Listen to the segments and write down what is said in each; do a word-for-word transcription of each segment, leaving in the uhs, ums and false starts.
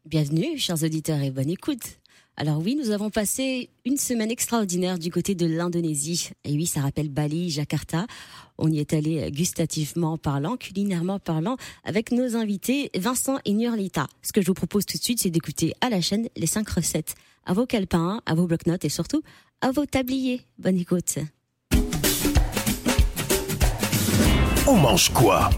Bienvenue, chers auditeurs, et bonne écoute. Alors oui, nous avons passé une semaine extraordinaire du côté de l'Indonésie. Et oui, ça rappelle Bali, Jakarta. On y est allé gustativement parlant, culinairement parlant, avec nos invités Vincent et Nurlita. Ce que je vous propose tout de suite, c'est d'écouter à la chaîne les cinq recettes. À vos calepins, à vos bloc-notes et surtout à vos tabliers. Bonne écoute. On mange quoi?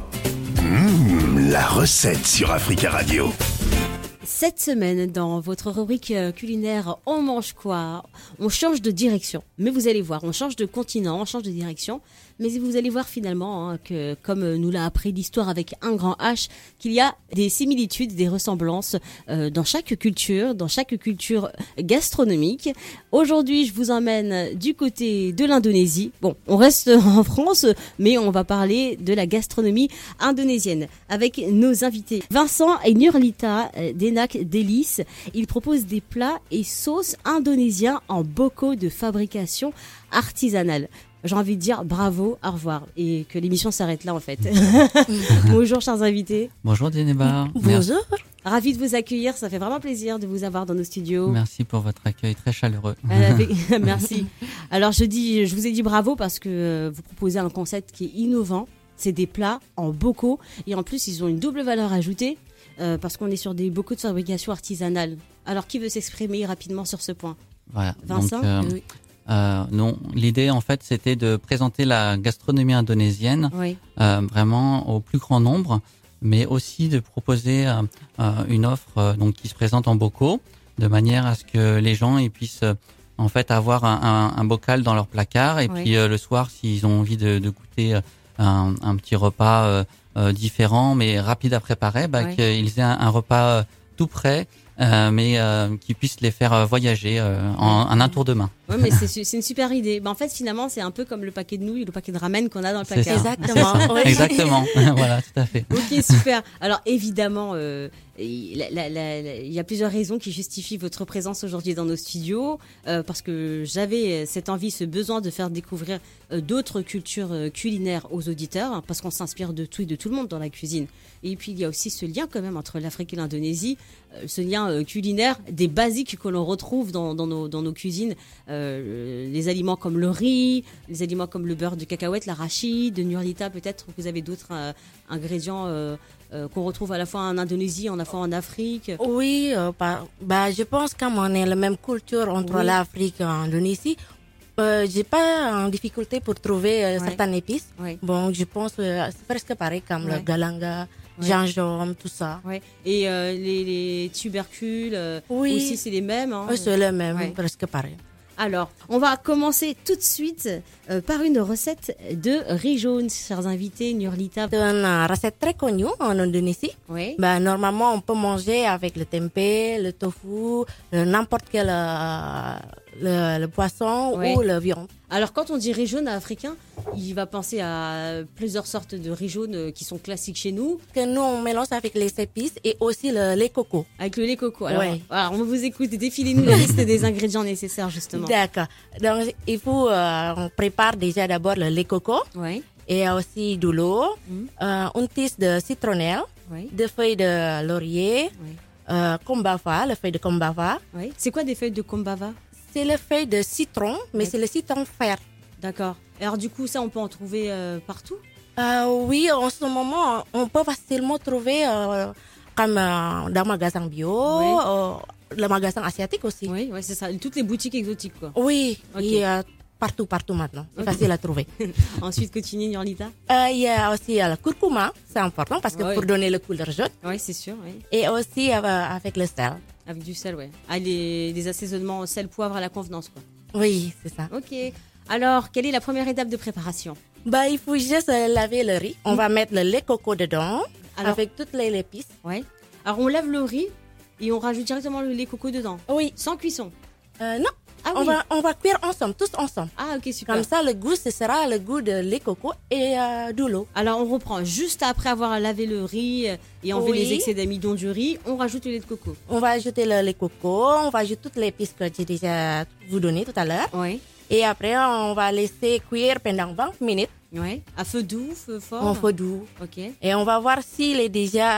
Mmh, la recette sur Africa Radio. Cette semaine, dans votre rubrique culinaire, on mange quoi? On change de direction. Mais vous allez voir, on change de continent, on change de direction. Mais vous allez voir finalement hein, que, comme nous l'a appris l'histoire avec un grand H, qu'il y a des similitudes, des ressemblances euh, dans chaque culture, dans chaque culture gastronomique. Aujourd'hui, je vous emmène du côté de l'Indonésie. Bon, on reste en France, mais on va parler de la gastronomie indonésienne avec nos invités Vincent et Nurlita d'Enak Délices. Ils proposent des plats et sauces indonésiens en bocaux de fabrication artisanale. J'ai envie de dire bravo, au revoir, et que l'émission s'arrête là en fait. Bonjour chers invités. Bonjour Djeneba. Bonjour. Ravi de vous accueillir, ça fait vraiment plaisir de vous avoir dans nos studios. Merci pour votre accueil très chaleureux. Euh, avec... Merci. Alors je dis, je vous ai dit bravo parce que vous proposez un concept qui est innovant. C'est des plats en bocaux et en plus ils ont une double valeur ajoutée euh, parce qu'on est sur des bocaux de fabrication artisanale. Alors qui veut s'exprimer rapidement sur ce point? Voilà. Vincent. Donc, euh, oui. Euh, non, l'idée en fait c'était de présenter la gastronomie indonésienne oui. euh, vraiment au plus grand nombre, mais aussi de proposer euh, euh, une offre euh, donc qui se présente en bocaux, de manière à ce que les gens ils puissent euh, en fait avoir un, un, un bocal dans leur placard et oui. puis euh, le soir s'ils ont envie de, de goûter euh, un, un petit repas euh, euh, différent mais rapide à préparer, bah, oui. qu'ils aient un, un repas euh, tout prêt. Euh, mais euh, qui puisse les faire euh, voyager euh, en, en un tour de main. Oui, mais c'est, c'est une super idée. Ben, en fait, finalement, c'est un peu comme le paquet de nouilles, le paquet de ramen qu'on a dans le placard. C'est Exactement. C'est oui. Exactement. Voilà, tout à fait. Ok, super. Alors, évidemment, euh, il, la, la, la, il y a plusieurs raisons qui justifient votre présence aujourd'hui dans nos studios, euh, parce que j'avais cette envie, ce besoin de faire découvrir euh, d'autres cultures euh, culinaires aux auditeurs, hein, parce qu'on s'inspire de tout et de tout le monde dans la cuisine. Et puis, il y a aussi ce lien quand même entre l'Afrique et l'Indonésie, euh, ce lien euh, culinaire, des basiques que l'on retrouve dans, dans, nos, dans nos cuisines, euh, les aliments comme le riz, les aliments comme le beurre de cacahuète, l'arachide, de Nurlita peut-être, que vous avez d'autres euh, ingrédients euh, euh, qu'on retrouve à la fois en Indonésie, à la fois en Afrique. Oui, euh, bah, bah, je pense qu'on a la même culture entre oui. l'Afrique et l'Indonésie. Euh, j'ai pas en difficulté pour trouver euh, ouais. certaines épices. Ouais. Bon, je pense que euh, c'est presque pareil comme ouais. le galanga, ouais. gingembre, tout ça. Ouais. Et euh, les, les tubercules euh, oui. aussi, c'est les mêmes. Hein. Oui, c'est les mêmes, ouais. presque pareil. Alors, on va commencer tout de suite euh, par une recette de riz jaune, chers invités, Nurlita. C'est une recette très connue en Indonésie. Oui. Ben, normalement, on peut manger avec le tempeh, le tofu, le, n'importe quel euh, le, le poisson oui. ou le viande. Alors, quand on dit riz jaune africain, il va penser à plusieurs sortes de riz jaune qui sont classiques chez nous. Que nous, on mélange avec les épices et aussi le lait coco. Avec le lait coco. Alors, ouais. alors on vous écoute. Défilez-nous la liste des ingrédients nécessaires, justement. D'accord. Donc, il faut, euh, on prépare déjà d'abord le lait coco. Oui. Et aussi de l'eau, mm. euh, une tige de citronnelle, oui. des feuilles de laurier, oui. euh, kombava, les feuilles de kombava. Oui. C'est quoi des feuilles de kombava? C'est les feuilles de citron, mais oui. c'est le citron vert. D'accord. Alors du coup, ça, on peut en trouver euh, partout? euh, Oui, en ce moment, on peut facilement trouver euh, comme euh, dans le magasin bio, oui. euh, le magasin asiatique aussi. Oui, oui, c'est ça. Toutes les boutiques exotiques, quoi. Oui, okay. Il y a partout, partout maintenant. C'est okay. facile à trouver. Ensuite, continue, Nurlita. Euh, il y a aussi euh, le curcuma, c'est important parce que oui. pour donner le couleur jaune. Oui, c'est sûr. Oui. Et aussi euh, avec le sel. Avec du sel, oui. Ah, les, les assaisonnements sel, poivre à la convenance, quoi. Oui, c'est ça. Ok. Alors, quelle est la première étape de préparation? Bah, il faut juste laver le riz. On mmh. va mettre le lait coco dedans. Alors, avec toutes les épices. Oui. Alors, on lave le riz et on rajoute directement le lait coco dedans. Oui. Sans cuisson. Euh, non. Ah, on, oui. va, on va cuire ensemble, tous ensemble. Ah, ok, super. Comme ça, le goût, ce sera le goût de lait coco et euh, de l'eau. Alors, on reprend juste après avoir lavé le riz et enlevé oui. les excès d'amidon du riz, on rajoute le lait de coco. On va ajouter le lait coco, on va ajouter toutes les épices que j'ai déjà vous donné tout à l'heure. Oui. Et après, on va laisser cuire pendant vingt minutes. Oui. À feu doux, feu fort? En feu doux. Ok. Et on va voir s'il est déjà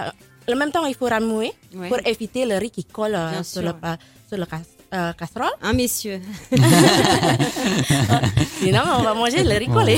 en même temps, il faut ramouer ouais. pour éviter le riz qui colle euh, sur, le, euh, sur le cas, euh, casserole. Hein, messieurs. Sinon, on va manger le riz collé.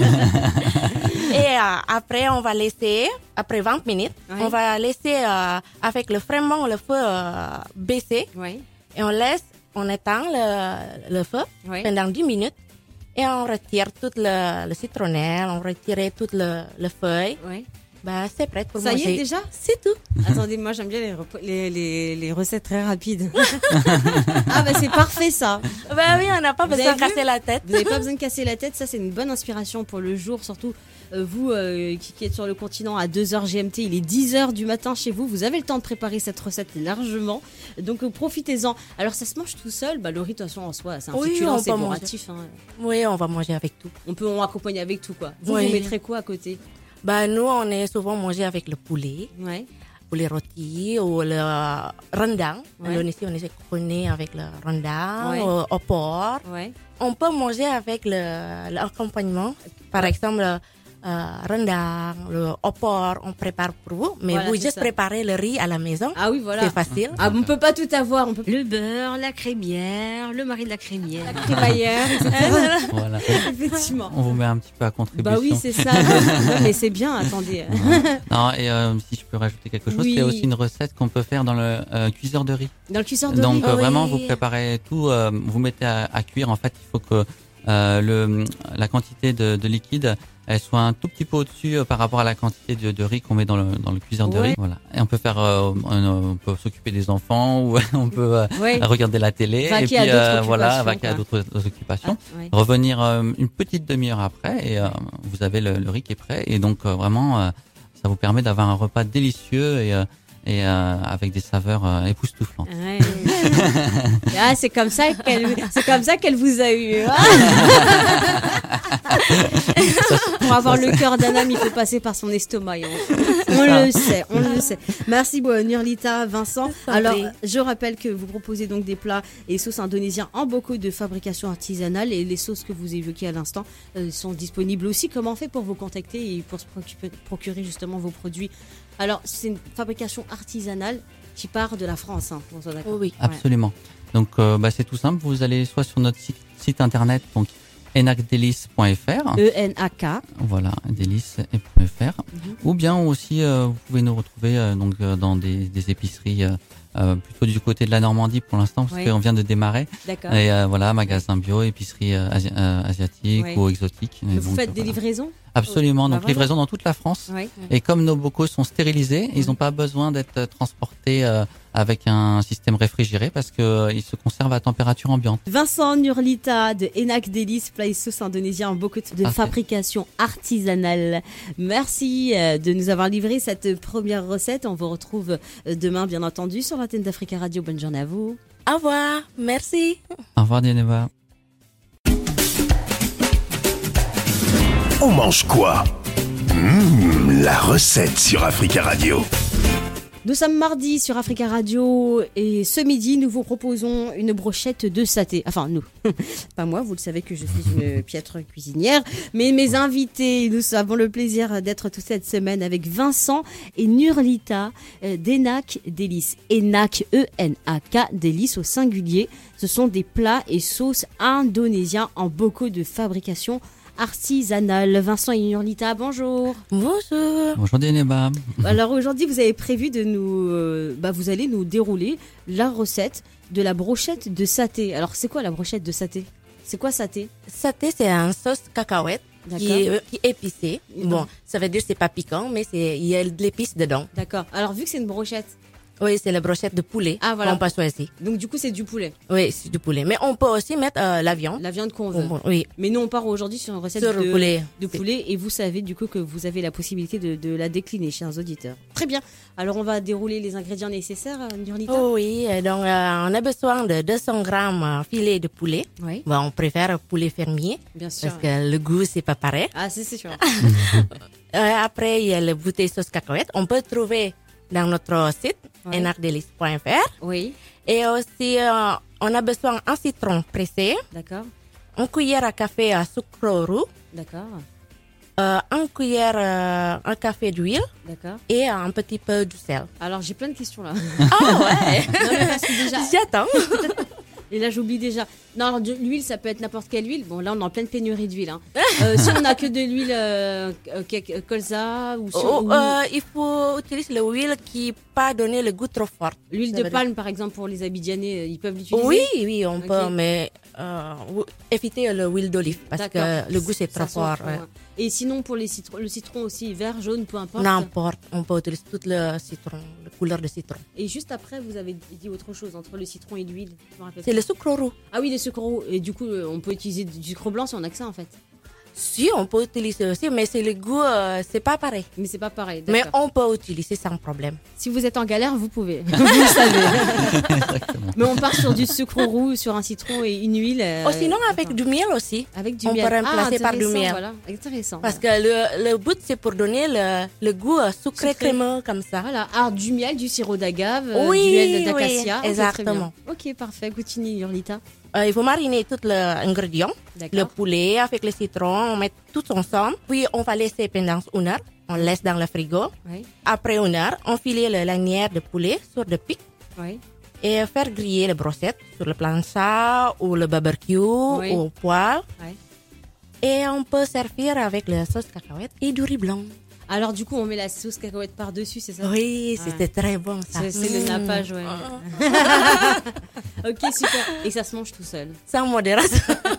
Et euh, après, on va laisser, après vingt minutes, ouais. on va laisser euh, avec le vraiment le feu euh, baissé. Ouais. Et on laisse, on éteint le, le feu ouais. pendant dix minutes. Et on retire tout le, le citronnelle, on retire toute le, le feuille. Ouais. Bah, c'est prêt pour Ça manger. Ça y est déjà? C'est tout. Attendez, moi j'aime bien les, rep- les, les, les recettes très rapides. Ah bah c'est parfait ça. Bah oui, on n'a pas vous besoin de casser la tête. Vous n'avez pas besoin de casser la tête, ça c'est une bonne inspiration pour le jour, surtout euh, vous euh, qui, qui êtes sur le continent à deux heures G M T, il est dix heures du matin chez vous, vous avez le temps de préparer cette recette largement, donc euh, profitez-en. Alors ça se mange tout seul, bah, le riz de toute façon en soi, c'est un oui, féculent, c'est bourratif. Hein. Oui, on va manger avec tout. On peut en accompagner avec tout quoi. Vous, oui. vous mettrez quoi à côté? Bah, nous, on est souvent mangé avec le poulet, ouais. poulet rôti ou le rendang. Ouais. En Indonésie, on est connu avec le rendang, ouais. au, au porc. Ouais. On peut manger avec le, l'accompagnement. Par exemple, euh, rendang, le opor, on prépare pour vous. Mais voilà, vous juste ça. préparez le riz à la maison. Ah oui, voilà. C'est facile. Ah, on peut pas tout avoir. On peut... Le beurre, la crémière, le mari de la crémière. La crémaillère, et cetera. Voilà. Effectivement. On vous met un petit peu à contribution. Bah oui, c'est ça. Non, mais c'est bien, attendez. Non, et euh, si je peux rajouter quelque chose, oui. c'est aussi une recette qu'on peut faire dans le euh, cuiseur de riz. Dans le cuiseur de Donc, riz. Donc, euh, oui. vraiment, vous préparez tout, euh, vous mettez à, à cuire. En fait, il faut que euh, le, la quantité de, de liquide elle soit un tout petit peu au-dessus euh, par rapport à la quantité de, de riz qu'on met dans le dans le cuiseur ouais. de riz. Voilà. Et on peut faire, euh, on, on peut s'occuper des enfants ou on peut euh, ouais. regarder la télé vaquer et puis euh, voilà, vaquer à d'autres occupations. Ah, ouais. Revenir euh, une petite demi-heure après et euh, vous avez le, le riz qui est prêt. Et donc euh, vraiment, euh, ça vous permet d'avoir un repas délicieux et euh, et euh, avec des saveurs euh, époustouflantes. Ouais. Ah, c'est comme ça qu'elle, c'est comme ça qu'elle vous a eu. Pour avoir le cœur d'un homme, il faut passer par son estomac. On, on le sait, on le sait. Merci beaucoup, Nurlita, Vincent. Alors, je rappelle que vous proposez donc des plats et sauces indonésiens en bocaux de fabrication artisanale et les sauces que vous évoquez à l'instant euh, sont disponibles aussi. Comment on fait pour vous contacter et pour se procurer justement vos produits? Alors, c'est une fabrication artisanale qui part de la France. Hein, on soit d'accord. Oui, absolument. Ouais. Donc, euh, bah, c'est tout simple. Vous allez soit sur notre site, site internet, donc enakdelis point f r. E N A K. Voilà, delis point f r. Mm-hmm. Ou bien aussi, euh, vous pouvez nous retrouver euh, donc euh, dans des, des épiceries euh, euh, plutôt du côté de la Normandie pour l'instant, parce oui. qu'on vient de démarrer. D'accord. Et euh, voilà, magasin bio, épicerie euh, asi- euh, asiatique oui. ou exotique. Vous donc, faites euh, des voilà. livraisons? Absolument, bah donc voilà. livraison dans toute la France. Oui. Et comme nos bocaux sont stérilisés, ils n'ont pas besoin d'être transportés euh, avec un système réfrigéré parce qu'ils euh, se conservent à température ambiante. Vincent Nurlita de Enak Delis, plat et sauce indonésien en bocaux de Parfait. Fabrication artisanale. Merci euh, de nous avoir livré cette première recette. On vous retrouve euh, demain, bien entendu, sur l'antenne d'Africa Radio. Bonne journée à vous. Au revoir, merci. Au revoir, Dieneba. On mange quoi? Mmh, la recette sur Africa Radio. Nous sommes mardi sur Africa Radio et ce midi, nous vous proposons une brochette de saté. Enfin, nous, pas moi, vous le savez que je suis une piètre cuisinière, mais mes invités, nous avons le plaisir d'être toute cette semaine avec Vincent et Nurlita d'Enak Delis. Enak, E N A K, Delis au singulier. Ce sont des plats et sauces indonésiens en bocaux de fabrication artisanale. Vincent et Nurlita, bonjour. Bonjour. Bonjour Dieneba. Alors aujourd'hui, vous avez prévu de nous, euh, bah vous allez nous dérouler la recette de la brochette de saté. Alors c'est quoi la brochette de saté? C'est quoi saté? Saté, c'est un sauce cacahuète qui est, qui est épicé. Mmh. Bon, ça veut dire c'est pas piquant, mais c'est il y a de l'épice dedans. D'accord. Alors vu que c'est une brochette. Oui, c'est la brochette de poulet ah, voilà. qu'on peut choisir. Donc du coup, c'est du poulet. Oui, c'est du poulet. Mais on peut aussi mettre euh, la viande. La viande qu'on veut. Bon, oui. Mais nous, on part aujourd'hui sur une recette sur de poulet. de poulet. Et vous savez du coup que vous avez la possibilité de, de la décliner, chers auditeurs. Très bien. Alors, on va dérouler les ingrédients nécessaires, Nurlita. Oh oui, donc euh, on a besoin de deux cents grammes filet de poulet. Oui. Bon, on préfère poulet fermier. Bien sûr. Parce que le goût, c'est pas pareil. Ah, c'est, c'est sûr. euh, après, il y a le bouteille sauce cacahuète. On peut trouver dans notre site, oui. enakdelis point f r. Oui. Et aussi, euh, on a besoin d'un citron pressé. D'accord. Une cuillère à café à sucre roux. D'accord. euh, un cuillère, euh, un café d'huile. D'accord. Et un petit peu de sel. Alors, j'ai plein de questions là. Ah ouais. Non, mais parce que déjà. J'y attends. Et là, j'oublie déjà. Non, alors, de l'huile, ça peut être n'importe quelle huile. Bon, là, on est en pleine pénurie d'huile. Hein. Euh, si on n'a que de l'huile euh, euh, colza ou, sur, oh, ou... Euh, il faut utiliser l'huile qui pas donner le goût trop fort. L'huile de palme, par exemple, pour les Abidjanais, ils peuvent l'utiliser. Oui, oui, on okay. peut, mais euh, éviter l'huile d'olive parce que le goût c'est trop fort. Ouais. Et sinon, pour les citron, le citron aussi, vert, jaune, peu importe. N'importe, on peut utiliser tout le citron, la couleur de citron. Et juste après, vous avez dit autre chose entre le citron et l'huile. C'est le sucre roux. Ah oui, le sucre roux. Et du coup, on peut utiliser du sucre blanc si on a que ça en fait. Si, on peut utiliser aussi, mais c'est le goût, euh, c'est pas pareil. Mais c'est pas pareil. Mais on peut utiliser sans problème. Si vous êtes en galère, vous pouvez. Vous le savez. Mais on part sur du sucre roux, sur un citron et une huile. Euh, oh, sinon, avec du miel aussi. Avec du on miel. peut remplacer ah, par du miel. Voilà, intéressant. Parce voilà. que le, le but, c'est pour donner le, le goût sucré, sucré crémeux comme ça. Voilà. Ah, du miel, du sirop d'agave, oui, du miel d'acacia. Oui, exactement. Okay, ok, parfait. Continue, Nurlita. Euh, il faut mariner tous les ingrédients. Le poulet avec le citron, on met tout ensemble. Puis on va laisser pendant une heure. On laisse dans le frigo. Oui. Après une heure, on file la lanière de poulet sur le pic. Oui. Et faire griller les brochettes sur le plancha ou le barbecue oui. ou au poêle. Oui. Et on peut servir avec la sauce cacahuète et du riz blanc. Alors du coup, on met la sauce cacahuète par-dessus, c'est ça? Oui, ouais. C'était très bon ça. C'est, c'est mmh. le nappage, ouais. Oh. Ok, super. Et ça se mange tout seul? Sans modération.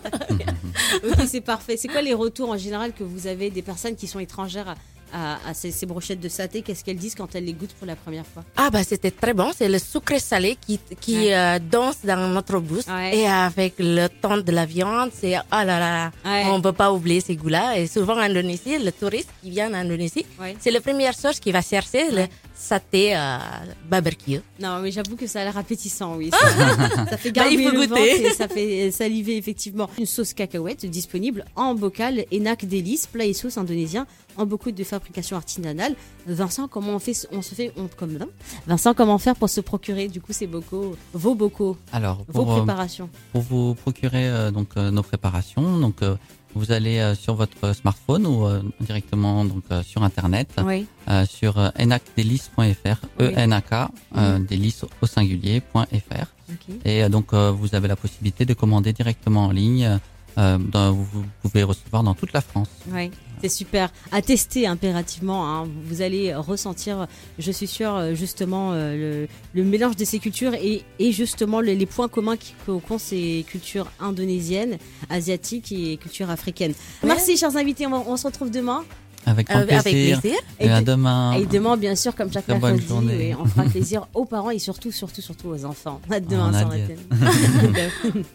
Ok, c'est parfait. C'est quoi les retours en général que vous avez des personnes qui sont étrangères à, à, à ces, ces brochettes de saté? Qu'est-ce qu'elles disent quand elles les goûtent pour la première fois? Ah bah c'était très bon. C'est le sucré salé qui, qui ouais. euh, danse dans notre bouche. Ouais. Et avec le ton de la viande, c'est oh là là, ouais. on ne peut pas oublier ces goûts-là. Et souvent en Indonésie, le touriste qui vient en Indonésie, ouais. c'est la première chose qu'il va chercher, ouais. le saté euh, barbecue. Non, mais j'avoue que ça a l'air appétissant, oui. Ça, ça fait garder bah, le ventre et ça fait saliver effectivement. Une sauce cacahuète disponible en bocal Enak Délice, plat et sauce indonésien en beaucoup de fabrication artisanale. Vincent, comment on fait, on se fait, on, comme non Vincent, comment faire pour se procurer du coup ces bocaux, vos bocaux, Alors, pour, vos préparations? Euh, pour vous procurer euh, donc euh, nos préparations, donc euh, vous allez euh, sur votre smartphone ou euh, directement donc euh, sur internet, oui. euh, sur euh, enakdelice point f r, oui. E N A K euh, mmh. délice au singulier point f r. Okay. Et euh, donc euh, vous avez la possibilité de commander directement en ligne. Euh, dans, vous pouvez recevoir dans toute la France. Oui, c'est super. À tester impérativement. Hein. Vous allez ressentir, je suis sûre, justement, euh, le, le mélange de ces cultures et, et justement les, les points communs qu'ont ces cultures indonésiennes, asiatiques et cultures africaines. Ouais. Merci, chers invités. On, va, on se retrouve demain. Avec grand euh, plaisir. Avec plaisir. Et, et à demain. Et demain, bien sûr, comme chaque mercredi, oui, on fera plaisir aux parents et surtout, surtout, surtout aux enfants. À demain, sans rater.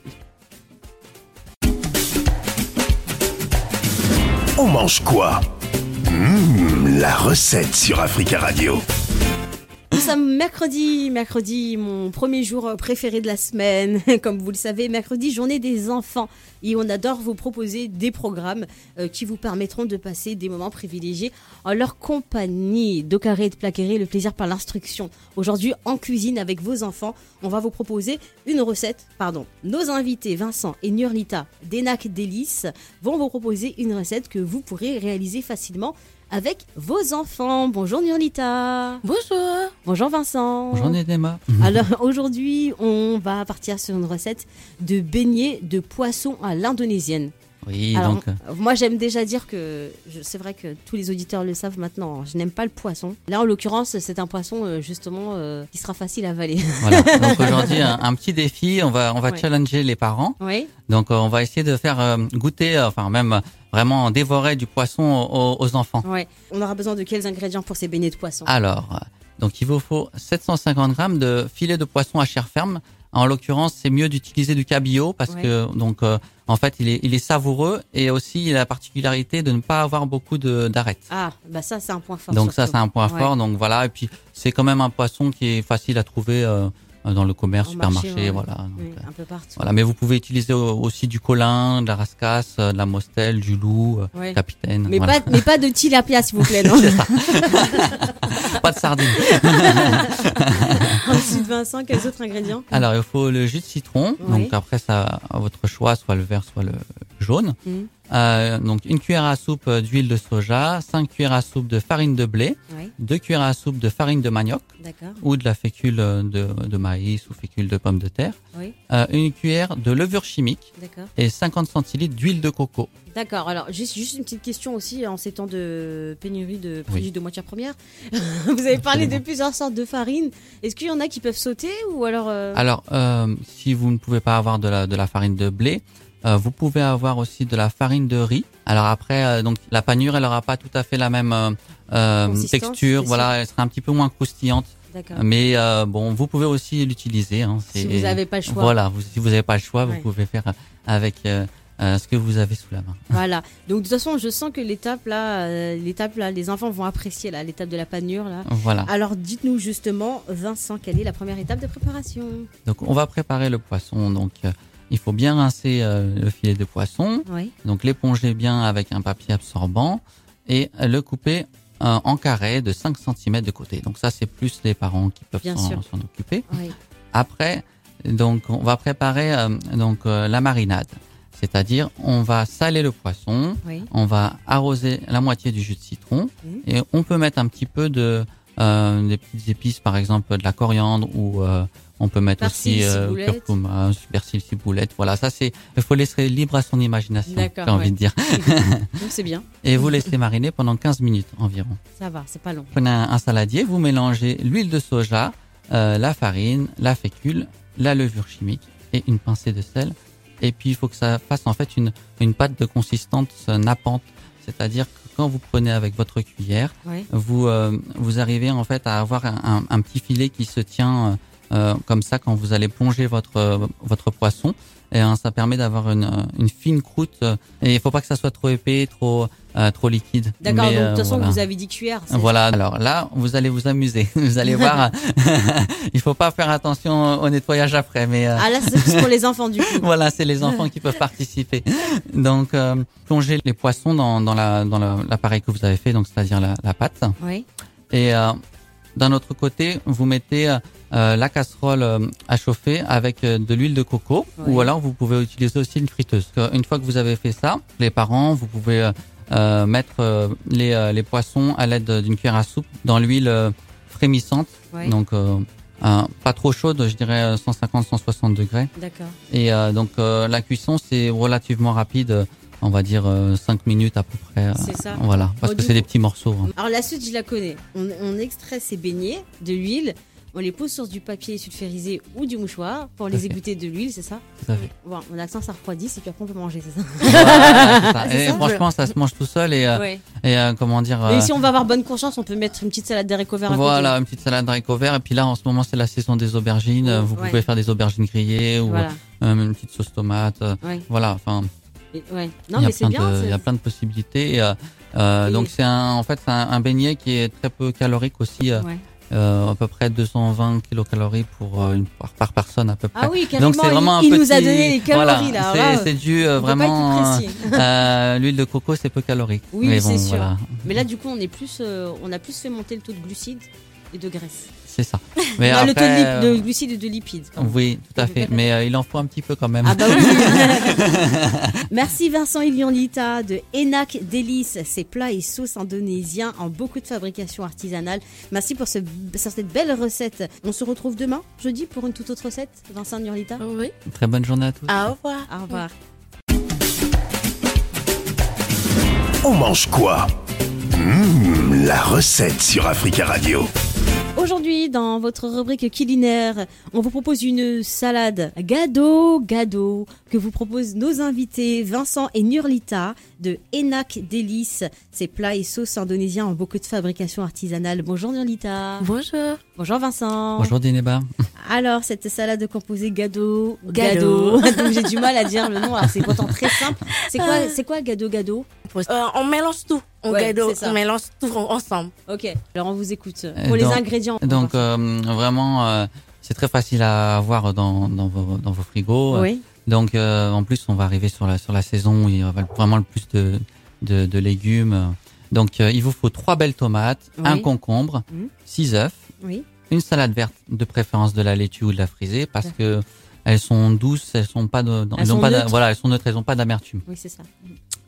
On mange quoi? Mmh, la recette sur Africa Radio. Nous sommes mercredi, mercredi, mon premier jour préféré de la semaine. Comme vous le savez, mercredi, journée des enfants. Et on adore vous proposer des programmes euh, qui vous permettront de passer des moments privilégiés en leur compagnie. Docaré et de Plaqueré, le plaisir par l'instruction. Aujourd'hui, en cuisine avec vos enfants, on va vous proposer une recette. Pardon, nos invités Vincent et Nurlita d'Enak Délice vont vous proposer une recette que vous pourrez réaliser facilement avec vos enfants. Bonjour Nurlita. Bonjour. Bonjour Vincent. Bonjour Nedema. Alors aujourd'hui, on va partir sur une recette de beignets de poisson à l'indonésienne. Oui, alors, donc... moi j'aime déjà dire que, je, c'est vrai que tous les auditeurs le savent maintenant, je n'aime pas le poisson. Là en l'occurrence, c'est un poisson euh, justement euh, qui sera facile à avaler. Voilà, donc aujourd'hui un, un petit défi, on va, on va ouais. challenger les parents. Oui. Donc euh, on va essayer de faire euh, goûter, euh, enfin même vraiment dévorer du poisson aux, aux enfants. Oui, on aura besoin de quels ingrédients pour ces beignets de poisson? Alors, euh, donc il vous faut sept cent cinquante grammes de filet de poisson à chair ferme. En l'occurrence, c'est mieux d'utiliser du cabillaud parce ouais. que donc euh, en fait, il est il est savoureux et aussi il a la particularité de ne pas avoir beaucoup de d'arêtes. Ah, bah ça c'est un point fort. Donc surtout. ça c'est un point ouais. fort. Donc voilà, et puis c'est quand même un poisson qui est facile à trouver euh, dans le commerce, en supermarché, marché, ouais. voilà. Donc, oui, un peu partout. Voilà, mais vous pouvez utiliser aussi du colin, de la rascasse, de la mostelle, du loup, ouais. capitaine. Mais voilà. pas mais pas de tilapia s'il vous plaît, non. C'est ça. Pas de sardines. Ensuite, Vincent, quels autres ingrédients? Alors, il faut le jus de citron. Oui. Donc après, ça, à votre choix, soit le vert, soit le jaune. Mmh. Euh, donc une cuillère à soupe d'huile de soja, cinq cuillères à soupe de farine de blé, oui. deux cuillères à soupe de farine de manioc, d'accord. ou de la fécule de, de maïs ou fécule de pommes de terre, oui. euh, une cuillère de levure chimique, d'accord. et cinquante centilitres d'huile de coco. D'accord. Alors juste, juste une petite question aussi en ces temps de pénurie de produits oui. de matières premières. Vous avez parlé de plusieurs sortes de farine. Est-ce qu'il y en a qui peuvent sauter ou alors euh... Alors euh, si vous ne pouvez pas avoir de la de la farine de blé, Euh, vous pouvez avoir aussi de la farine de riz. Alors après, euh, donc la panure, elle aura pas tout à fait la même euh, euh, texture. Voilà, sûr. Elle sera un petit peu moins croustillante. D'accord. Mais euh, bon, vous pouvez aussi l'utiliser. Hein, si vous n'avez pas le choix. Voilà, vous, si vous n'avez pas le choix, ouais. vous pouvez faire avec euh, euh, ce que vous avez sous la main. Voilà. Donc de toute façon, je sens que l'étape là, euh, l'étape là, les enfants vont apprécier là, l'étape de la panure là. Voilà. Alors dites-nous justement, Vincent, quelle est la première étape de préparation? Donc on va préparer le poisson. Donc euh, il faut bien rincer euh, le filet de poisson, oui. donc l'éponger bien avec un papier absorbant et le couper euh, en carrés de cinq centimètres de côté. Donc ça, c'est plus les parents qui peuvent s'en, s'en occuper. Oui. Après, donc on va préparer euh, donc euh, la marinade, c'est-à-dire on va saler le poisson, oui. on va arroser la moitié du jus de citron oui. et on peut mettre un petit peu de euh, des petites épices, par exemple de la coriandre ou euh, on peut mettre persil, aussi euh, curcuma, persil, ciboulette. Voilà, ça c'est. Il faut laisser libre à son imagination. D'accord, j'ai envie ouais. de dire. Donc c'est bien. Et vous laissez mariner pendant quinze minutes environ. Ça va, c'est pas long. Prenez un, un saladier, vous mélangez l'huile de soja, euh, la farine, la fécule, la levure chimique et une pincée de sel. Et puis il faut que ça fasse en fait une une pâte de consistance nappante, c'est-à-dire que quand vous prenez avec votre cuillère, oui. vous euh, vous arrivez en fait à avoir un, un, un petit filet qui se tient. Euh, Euh, comme ça quand vous allez plonger votre euh, votre poisson et hein, ça permet d'avoir une une fine croûte euh, et il faut pas que ça soit trop épais, trop euh, trop liquide. D'accord, mais, donc de toute euh, façon voilà. vous avez dit cuillère. C'est voilà, alors là vous allez vous amuser. Vous allez voir, il faut pas faire attention au nettoyage après, mais euh... ah là c'est plus pour les enfants du coup. Voilà, c'est les enfants qui peuvent participer. Donc euh, plongez les poissons dans dans la dans le, l'appareil que vous avez fait, donc c'est-à-dire la, la pâte. Oui. Et euh, d'un autre côté, vous mettez euh, la casserole euh, à chauffer avec euh, de l'huile de coco, oui. ou alors vous pouvez utiliser aussi une friteuse. Une fois que vous avez fait ça, les parents, vous pouvez euh, euh, mettre euh, les, euh, les poissons à l'aide d'une cuillère à soupe dans l'huile euh, frémissante, oui. donc euh, euh, pas trop chaude, je dirais cent cinquante à cent soixante degrés. D'accord. Et euh, donc euh, la cuisson, c'est relativement rapide. On va dire euh, cinq minutes à peu près. Euh, c'est ça. Voilà, parce bon, que c'est coup, des petits morceaux. Hein. Alors la suite, je la connais. On, on extrait ces beignets de l'huile, on les pose sur du papier sulfurisé ou du mouchoir pour les égoutter de l'huile, c'est ça? Tout à fait. Bon, mon accent, ça refroidit, et puis après on peut manger, c'est ça? Voilà, c'est ça. Et ça franchement, ça se mange tout seul et, euh, ouais. et euh, comment dire. Mais euh, si on va avoir bonne conscience, on peut mettre une petite salade d'haricots verts à côté. Voilà, une petite salade d'haricots verts. Et puis là, en ce moment, c'est la saison des aubergines. Vous ouais. pouvez faire des aubergines grillées ou voilà. euh, une petite sauce tomate. Ouais. Voilà, enfin. Et, ouais. Non, mais c'est bien. Il y a plein de possibilités. Et, euh, euh, et... Donc c'est un, en fait, c'est un, un beignet qui est très peu calorique aussi. Euh, ouais. Euh, à peu près deux cent vingt kilocalories pour euh, une, par, par personne à peu près. Ah oui, carrément. Donc c'est vraiment il, un il petit, nous a donné les calories voilà, là. C'est, wow. c'est dû euh, vraiment. Euh, l'huile de coco c'est peu calorique. Oui, mais bon, c'est sûr. Voilà. Mais là du coup on est plus, euh, on a plus fait monter le taux de glucides et de graisse. C'est ça. Mais non, après, le taux de, lip- de glucides et de lipides. Oui, tout à fait. Mais euh, il en faut un petit peu quand même. Ah bah oui. Merci Vincent Ilion-Lita de Enak Délices, ces plats et sauces indonésiens en beaucoup de fabrication artisanale. Merci pour, ce, pour cette belle recette. On se retrouve demain, jeudi, pour une toute autre recette. Vincent Ilion-Lita. Oui. Très bonne journée à tous. Au revoir. Au revoir. On mange quoi? Mmh, la recette sur Africa Radio. Aujourd'hui, dans votre rubrique culinaire, on vous propose une salade gado gado que vous proposent nos invités Vincent et Nurlita de Enak Délices, ces plats et sauces indonésiens en beaucoup de fabrication artisanale. Bonjour Nurlita. Bonjour. Bonjour Vincent. Bonjour Dineba. Alors, cette salade composée gado gado. gado. Donc j'ai du mal à dire le nom. Alors c'est pourtant très simple. C'est quoi, c'est quoi gado gado? Euh, on mélange tout. On, ouais, gado, on mélange tout ensemble. Ok, alors on vous écoute. Pour donc, les ingrédients. Donc euh, vraiment, euh, c'est très facile à avoir dans, dans, vos, dans vos frigos. Oui. Donc euh, en plus, on va arriver sur la, sur la saison où il y a vraiment le plus de, de, de légumes. Donc euh, il vous faut trois belles tomates, oui. un concombre, mmh. six œufs, oui. une salade verte, de préférence de la laitue ou de la frisée, parce D'accord. que elles sont douces, elles sont pas de, elles, elles sont pas neutres. voilà, elles sont neutres, elles ont pas d'amertume. Oui, c'est ça.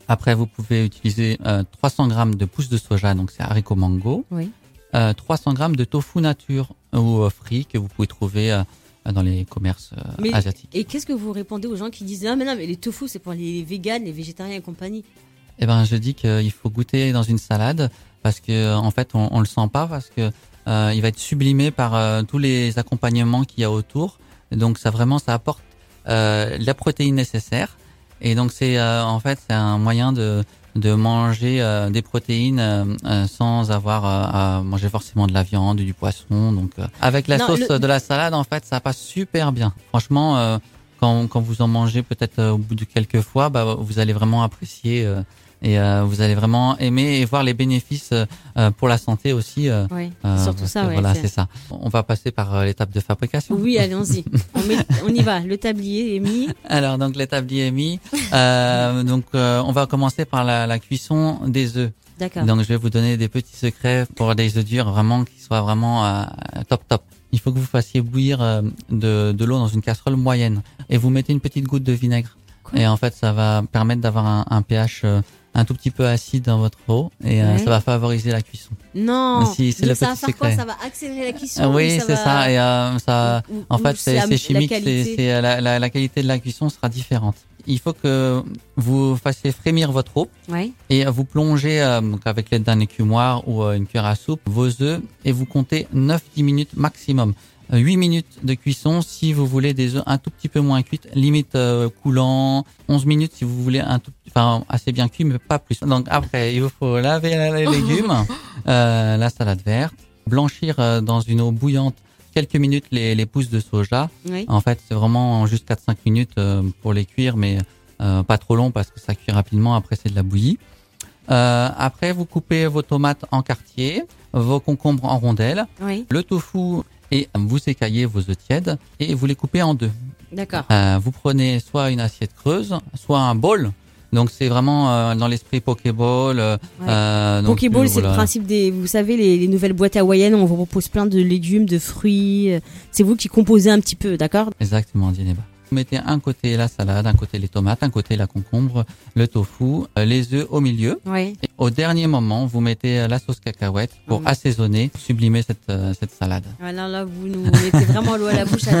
Après, vous pouvez utiliser euh, trois cents grammes de pousses de soja, donc c'est haricots mango. Oui. Euh, trois cents grammes de tofu nature ou euh, frit que vous pouvez trouver euh, dans les commerces euh, mais, asiatiques. Et qu'est-ce que vous répondez aux gens qui disent ah mais non mais les tofu c'est pour les véganes, les végétariens et compagnie? Eh ben, je dis qu'il faut goûter dans une salade parce que en fait on, on le sent pas parce que euh, il va être sublimé par euh, tous les accompagnements qu'il y a autour. Et donc ça vraiment ça apporte euh, la protéine nécessaire. Et donc c'est euh, en fait c'est un moyen de de manger euh, des protéines euh, euh, sans avoir euh, à manger forcément de la viande ou du poisson. Donc euh, avec la non, sauce le... de la salade en fait ça passe super bien. Franchement euh, quand quand vous en mangez peut-être euh, au bout de quelques fois, bah vous allez vraiment apprécier euh, et euh, vous allez vraiment aimer et voir les bénéfices euh, pour la santé aussi. Euh, oui, surtout ça. Ouais, voilà, c'est ça. On va passer par euh, l'étape de fabrication. Oui, allons-y. on, met, on y va. Le tablier est mis. Alors donc le tablier est mis. Euh, donc euh, on va commencer par la, la cuisson des œufs. D'accord. Donc je vais vous donner des petits secrets pour des œufs durs vraiment qui soient vraiment euh, top top. Il faut que vous fassiez bouillir euh, de, de l'eau dans une casserole moyenne et vous mettez une petite goutte de vinaigre. Quoi? Et en fait ça va permettre d'avoir un, un pH euh, un tout petit peu acide dans votre eau et euh, ouais. ça va favoriser la cuisson. Non. Si, c'est le ça petit va faire secret. Quoi, ça va accélérer la cuisson. Euh, oui, c'est va... ça. Et euh, ça, ou, en ou fait, c'est, c'est chimique. C'est, c'est la, la, la qualité de la cuisson sera différente. Il faut que vous fassiez frémir votre eau ouais. et vous plongez euh, donc avec l'aide d'un écumoire ou euh, une cuillère à soupe vos œufs et vous comptez neuf à dix minutes maximum. huit minutes de cuisson si vous voulez des œufs un tout petit peu moins cuits, limite euh, coulant, onze minutes si vous voulez un tout enfin assez bien cuit mais pas plus. Donc après, il vous faut laver les légumes, euh, la salade verte, blanchir euh, dans une eau bouillante quelques minutes les, les pousses de soja. Oui. En fait, c'est vraiment juste quatre à cinq minutes euh, pour les cuire mais euh, pas trop long parce que ça cuit rapidement, après c'est de la bouillie. Euh, après, vous coupez vos tomates en quartiers, vos concombres en rondelles, oui. le tofu et vous écaillez vos œufs tièdes et vous les coupez en deux. D'accord. Euh, vous prenez soit une assiette creuse, soit un bol. Donc c'est vraiment euh, dans l'esprit Pokéball. Euh, ouais. euh, Pokéball, c'est voilà. Le principe des, vous savez, les, les nouvelles boîtes hawaïennes, on vous propose plein de légumes, de fruits. C'est vous qui composez un petit peu, d'accord? Exactement, Dieneba. Vous mettez un côté la salade, un côté les tomates, un côté la concombre, le tofu, les œufs au milieu. Oui. Et au dernier moment, vous mettez la sauce cacahuète pour oui. assaisonner, sublimer cette euh, cette salade. Voilà, là vous nous mettez vraiment l'eau à la bouche.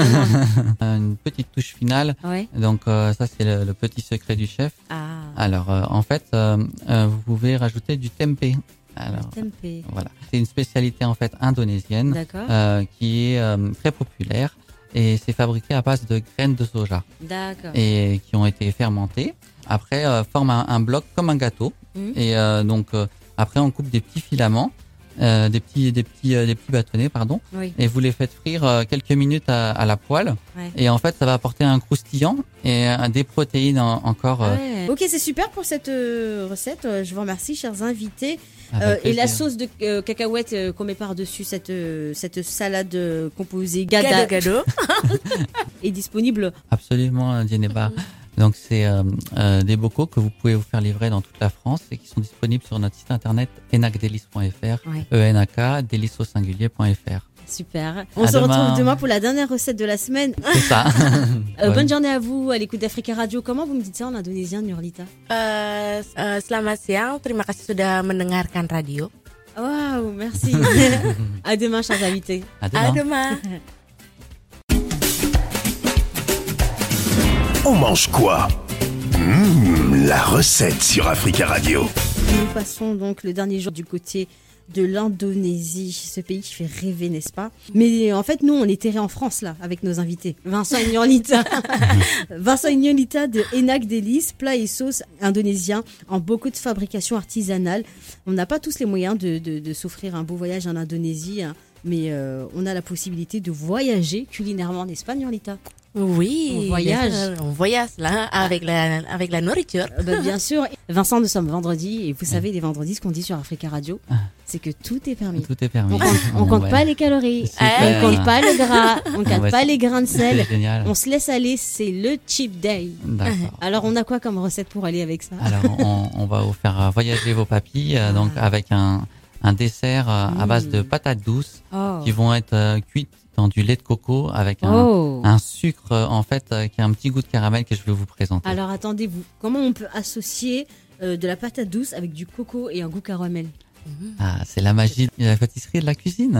À Une petite touche finale. Oui. Donc euh, ça c'est le, le petit secret du chef. Ah. Alors euh, en fait, euh, euh, vous pouvez rajouter du tempeh. Alors, tempeh. Voilà, c'est une spécialité en fait indonésienne euh, qui est euh, très populaire. Et c'est fabriqué à base de graines de soja. D'accord. Et qui ont été fermentées. Après, euh, forme un, un bloc comme un gâteau. Mmh. Et euh, donc euh, après, on coupe des petits filaments, euh, des petits, des petits, euh, des petits bâtonnets, pardon. Oui. Et vous les faites frire euh, quelques minutes à, à la poêle. Ouais. Et en fait, ça va apporter un croustillant et euh, des protéines en, encore. Euh... Ouais. Ok, c'est super pour cette euh, recette. Je vous remercie, chers invités. Euh, et la sauce de euh, cacahuète euh, qu'on met par-dessus cette, euh, cette salade euh, composée gada, gado est disponible. Absolument, Dieneba. Donc c'est euh, euh, des bocaux que vous pouvez vous faire livrer dans toute la France et qui sont disponibles sur notre site internet enacdelice point f r, ouais. E N A K délice au singulier point f r. Super. On à se demain. retrouve demain pour la dernière recette de la semaine. C'est ça. euh, ouais. Bonne journée à vous, à l'écoute d'Africa Radio. Comment vous me dites ça en indonésien, Nurlita? uh, uh, Selamat siang, terima kasih sudah mendengarkan radio. Waouh, merci. À demain, chers invités. À demain. À demain. On mange quoi? Mmh, la recette sur Africa Radio. Nous passons donc le dernier jour du côté de l'Indonésie, ce pays qui fait rêver, n'est-ce pas? Mais en fait, nous, on est terrés en France, là, avec nos invités. Vincent et Nurlita. Vincent et Nurlita de Enak Delice, plats et sauces indonésiens en beaucoup de fabrication artisanale. On n'a pas tous les moyens de, de, de s'offrir un beau voyage en Indonésie, hein, mais euh, on a la possibilité de voyager culinairement, n'est-ce pas, Nurlita? Oui, on voyage. On voyage là avec la avec la nourriture. Euh, bah, bien sûr. Vincent, nous sommes vendredi et vous savez les vendredis ce qu'on dit sur Africa Radio, c'est que tout est permis. Tout est permis. On compte, on compte ouais. pas les calories, Super. on compte pas le gras, on compte ouais, pas les grains de sel. On se laisse aller, c'est le cheap day. D'accord. Alors on a quoi comme recette pour aller avec ça? Alors on, on va vous faire voyager vos papilles euh, donc avec un un dessert euh, mmh. à base de patates douces oh. qui vont être euh, cuites dans du lait de coco avec un, oh. un sucre en fait euh, qui a un petit goût de caramel que je vais vous présenter. Alors attendez-vous, comment on peut associer euh, de la patate douce avec du coco et un goût caramel. Ah, c'est la magie de la pâtisserie et de la cuisine.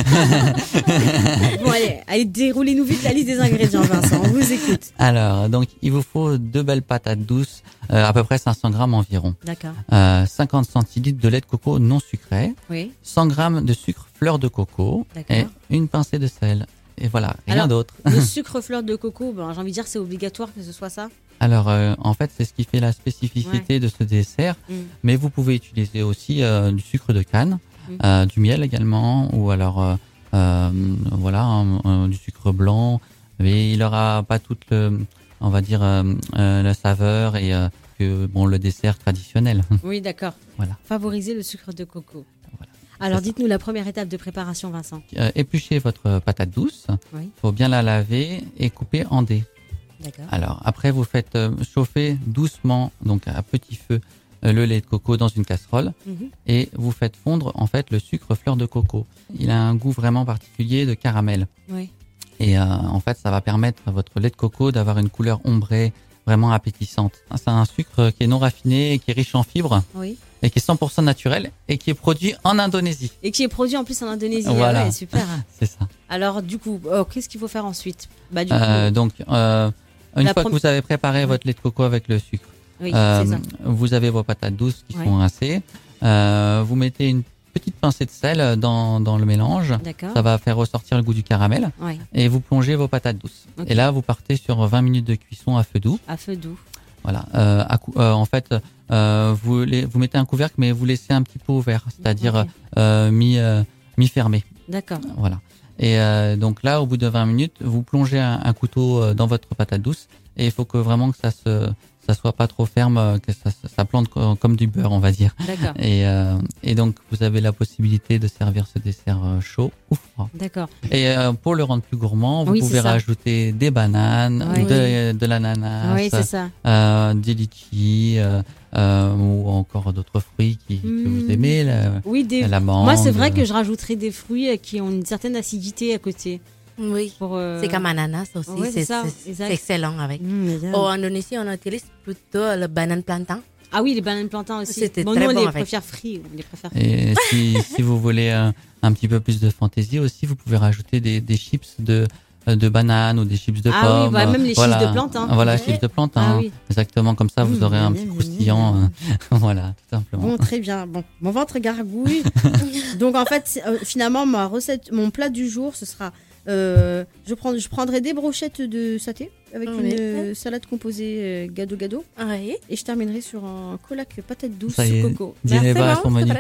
Bon, allez, allez, déroulez-nous vite la liste des ingrédients, Vincent. On vous écoute. Alors, donc, il vous faut deux belles patates douces, euh, à peu près cinq cents grammes environ. D'accord. Euh, cinquante centilitres de lait de coco non sucré. Oui. cent grammes de sucre fleur de coco. D'accord. Et une pincée de sel. Et voilà, rien Alors, d'autre. Le sucre fleur de coco, ben, j'ai envie de dire c'est obligatoire que ce soit ça. Alors, euh, en fait, c'est ce qui fait la spécificité ouais. de ce dessert. Mm. Mais vous pouvez utiliser aussi euh, du sucre de canne, mm. euh, du miel également, ou alors, euh, euh, voilà, un, un, du sucre blanc. Mais il n'aura pas toute, le, on va dire, euh, euh, la saveur et euh, que bon le dessert traditionnel. Oui, d'accord. Voilà. Favoriser le sucre de coco. Voilà. Alors, dites-nous la première étape de préparation, Vincent. Euh, épluchez votre patate douce. Il oui. faut bien la laver et couper en dés. D'accord. Alors après vous faites euh, chauffer doucement, donc à petit feu, euh, le lait de coco dans une casserole mm-hmm. et vous faites fondre en fait le sucre fleur de coco. Il a un goût vraiment particulier de caramel. Oui. Et euh, en fait ça va permettre à votre lait de coco d'avoir une couleur ombrée vraiment appétissante. C'est un sucre qui est non raffiné et qui est riche en fibres. Oui. Et qui est cent pour cent naturel et qui est produit en Indonésie. Et qui est produit en plus en Indonésie. Voilà. Ah ouais, super. C'est ça. Alors du coup, oh, qu'est-ce qu'il faut faire ensuite? Bah du euh, coup. Donc euh, Une La fois prom- que vous avez préparé oui. votre lait de coco avec le sucre, oui, euh, c'est ça. vous avez vos patates douces qui oui. sont rincées. Euh, vous mettez une petite pincée de sel dans, dans le mélange. D'accord. Ça va faire ressortir le goût du caramel. Oui. Et vous plongez vos patates douces. Okay. Et là, vous partez sur vingt minutes de cuisson à feu doux. À feu doux. Voilà. Euh, à, euh, en fait, euh, vous, les, vous mettez un couvercle, mais vous laissez un petit peu ouvert, c'est-à-dire okay. euh, mi, euh, mi-fermé. D'accord. Voilà. Et euh, donc là, au bout de vingt minutes, vous plongez un, un couteau dans votre patate douce et il faut que vraiment que ça se ça soit pas trop ferme, que ça, ça plante comme du beurre, on va dire. D'accord. Et, euh, et donc, vous avez la possibilité de servir ce dessert chaud ou froid. D'accord. Et euh, pour le rendre plus gourmand, vous oui, pouvez rajouter des bananes, oui. de, de l'ananas, oui, c'est ça. Euh, des litchis, euh, euh, ou encore d'autres fruits qui, mmh. que vous aimez. La, oui, des... la mangue. Moi, c'est vrai que je rajouterais des fruits qui ont une certaine acidité à côté. Oui, pour, euh... c'est comme ananas aussi, ouais, c'est, c'est, c'est, c'est excellent avec. Mmh, en Indonésie, on utilise plutôt le banane plantain. Ah oui, les bananes plantain aussi. C'était bon, très nous, on bon les avec. préfère frits. On les préfère Et si, si vous voulez un, un petit peu plus de fantaisie aussi, vous pouvez rajouter des, des chips de de bananes ou des chips de ah pommes. Ah oui, bah, même les voilà. chips de plantain. Voilà, ouais. chips de plantain. Ah oui. Exactement, comme ça, vous mmh, aurez un petit croustillant. Mmh, mmh. Voilà, tout simplement. Bon, très bien. Bon, mon ventre gargouille. Donc, en fait, euh, finalement, ma recette, mon plat du jour, ce sera... Euh, je, prends, je prendrai des brochettes de saté avec oui. une euh, salade composée euh, gado-gado. Oui. Et je terminerai sur un colac patate douce ça y est, coco. Djeneba a son menu.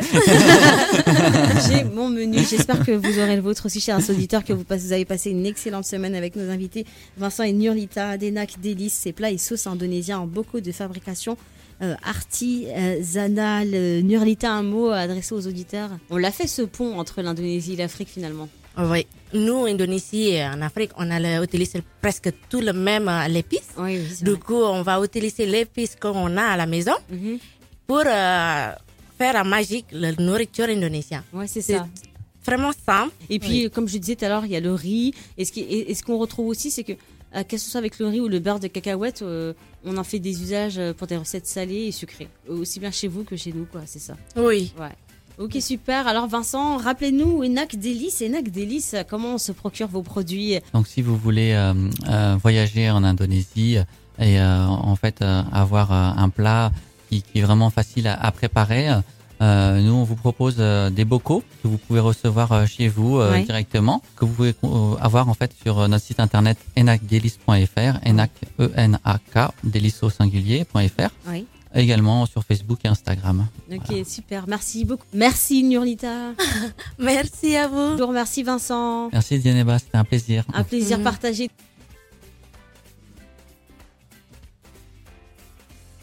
J'ai mon menu. J'espère que vous aurez le vôtre aussi, chers auditeurs, que vous, vous avez passé une excellente semaine avec nos invités Vincent et Nurlita d'Enak Délices, ces plats et sauces indonésiens en bocaux de fabrication euh, artisanale. Euh, Nurlita, un mot adressé aux auditeurs. On l'a fait ce pont entre l'Indonésie et l'Afrique finalement. Oui, nous, Indonésie et en Afrique, on a utilisé presque tout le même euh, l'épice. Oui, oui, du vrai. coup, on va utiliser l'épice qu'on a à la maison mm-hmm. pour euh, faire la magie, la nourriture indonésienne. Oui, c'est, c'est ça. Vraiment simple. Et puis, oui. comme je disais tout à l'heure, il y a le riz. Et ce, qui, et, et ce qu'on retrouve aussi, c'est que, euh, que ce soit avec le riz ou le beurre de cacahuète, euh, on en fait des usages pour des recettes salées et sucrées. Aussi bien chez vous que chez nous, quoi, c'est ça. Oui. Ouais. Ok, super. Alors Vincent, rappelez-nous Enak Délices. Enak Délices, comment on se procure vos produits? Donc si vous voulez euh, euh, voyager en Indonésie et euh, en fait euh, avoir euh, un plat qui, qui est vraiment facile à, à préparer, euh, nous on vous propose euh, des bocaux que vous pouvez recevoir euh, chez vous euh, ouais. directement, que vous pouvez euh, avoir en fait sur notre site internet enak délices point f r, enak e n a k délices au singulier point f r. Oui. Également sur Facebook et Instagram. Ok, voilà. Super. Merci beaucoup. Merci Nurlita. Merci à vous. Je vous remercie Vincent. Merci Djeneba, c'était un plaisir. Un plaisir mmh. partagé.